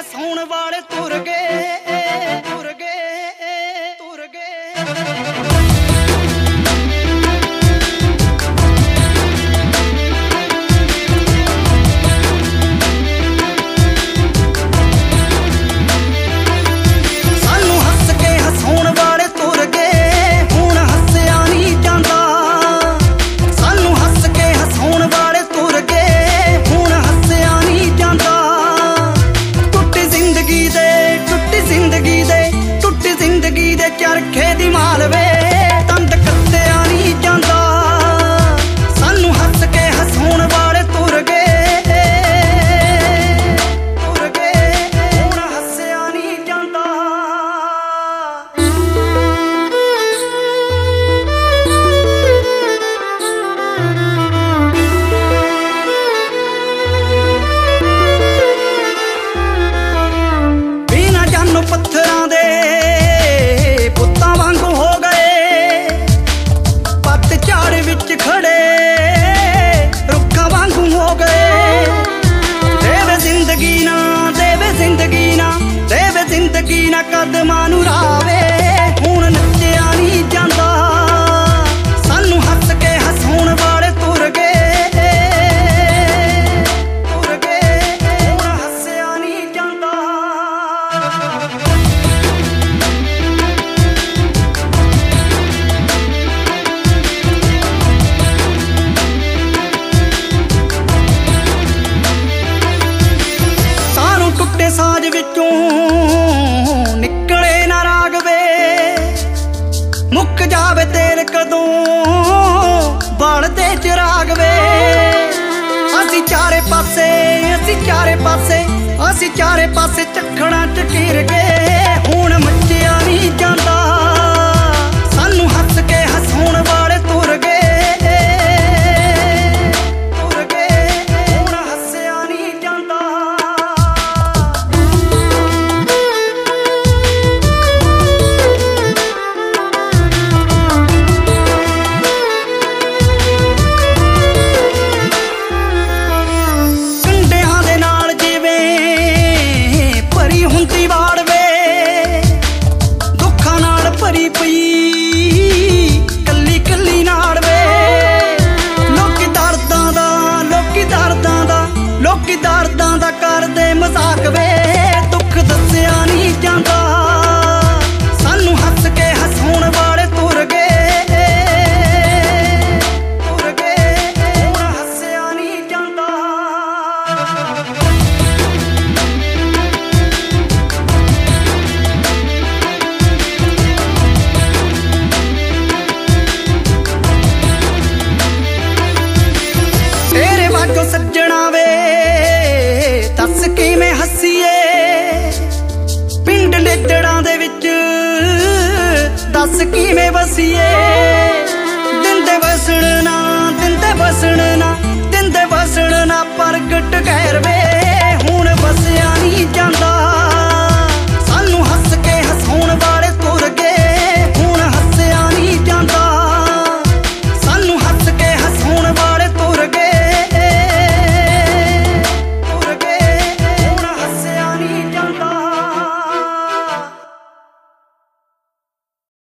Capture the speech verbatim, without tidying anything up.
ਹਸਾਉਣ ਵਾਲੇ ਤੁਰ ਗਏ ਤੁਰ ਗਏ ਤੁਰ ਗਏ। ਚਰਖੇ ਦੀ ਮਾਲਵੇ ਤੰਦ ਕੱਤਿਆ ਨਹੀਂ ਜਾਂਦਾ, ਸਾਨੂੰ ਹੱਸ ਕੇ ਹਸਾਉਣ ਵਾਲੇ ਤੁਰ ਗਏ ਤੁਰ ਗਏ, ਹੁਣ ਹੱਸਿਆ ਨਹੀਂ ਜਾਂਦਾ। ਬਿਨਾਂ ਜਾਨੋਂ ਪੱਥਰਾਂ ਦੇ ਖੜੇ ਰੁੱਖਾਂ ਵਾਂਗੂ ਹੋ ਗਏ। ਦੇਵੇ ਜ਼ਿੰਦਗੀ ਨਾ ਦੇਵੇ ਜ਼ਿੰਦਗੀ ਨਾ ਦੇਵੇ ਜ਼ਿੰਦਗੀ ਨਾ ਕਦਮਾਂ ਨੂੰ ਰਾਵੇ, ਹੁਣ ਨੱਚਿਆ ਨਹੀਂ ਜਾਂਦਾ, ਸਾਨੂੰ ਹੱਸ ਕੇ ਹਸਾਉਣ ਵਾਲੇ ਤੁਰ ਗਏ ਤੁਰ ਗਏ, ਹੁਣ ਹੱਸਿਆ ਨਹੀਂ ਜਾਂਦਾ। ਸਾਜ ਵਿੱਚੋਂ ਨਿਕਲੇ ਨਾ ਰਾਗ ਵੇ, ਮੁੱਕ ਜਾਵੇ ਤੇਲ ਕਦੋਂ ਬਲਦੇ ਚਿਰਾਗ ਵੇ। ਅਸੀਂ ਚਾਰੇ ਪਾਸੇ ਅਸੀਂ ਚਾਰੇ ਪਾਸੇ ਅਸੀਂ ਚਾਰੇ ਪਾਸੇ ਚੱਖੜਾਂ ਚ ਘਿਰ ਗਏ, ਹੁਣ ਮੱਚਿਆ ਨਹੀਂ ਜਾਂਦਾ, ਸਾਨੂੰ ਹੱਸ ਕੇ ਹਸਾਉਣ ਵਾਲੇ ਤੁਰ ਗਏ ਤੁਰ ਗਏ, ਹੁਣ ਹੱਸਿਆ ਨਹੀਂ ਜਾਂਦਾ। ਹੁੰਦੀ ਵਾੜਵੇ ਦੁੱਖਾਂ ਨਾਲ ਭਰੀ ਪਈ ਕੱਲੀ ਕੱਲੀ ਨਾਲ ਵੇ, ਲੋਕੀ ਦਰਦਾਂ ਦਾ ਲੋਕੀ ਦਰਦਾਂ ਦਾ ਲੋਕੀ ਦਰਦਾਂ ਦਾ ਕਰਦੇ ਮਜ਼ਾਕ ਵੇ, ਦੁੱਖ ਦੱਸਿਆ ਨਹੀਂ ਜਾਂਦਾ, ਸਾਨੂੰ ਹੱਸ ਕੇ ਹਸਾਉਣ ਵਾਲੇ ਤੁਰ ਗਏ ਤੁਰ ਗਏ, ਹੁਣ ਹੱਸਿਆ ਨਹੀਂ ਜਾਂਦਾ। ਸੱਜਣਾ ਵੇ ਦੱਸ ਕਿਵੇਂ ਹੱਸੀਏ, ਪਿੰਡ ਲਿੱਦੜਾਂ ਦੇ ਵਿੱਚ ਦੱਸ ਕਿਵੇਂ ਵਸੀਏ, ਦਿੰਦੇ ਵਸਣ ਨਾ ਦਿੰਦੇ ਵਸਣ ਨਾ ਦਿੰਦੇ ਵਸਣ ਨਾ ਪ੍ਰਗਟ ਗੈਰ ਵੇ,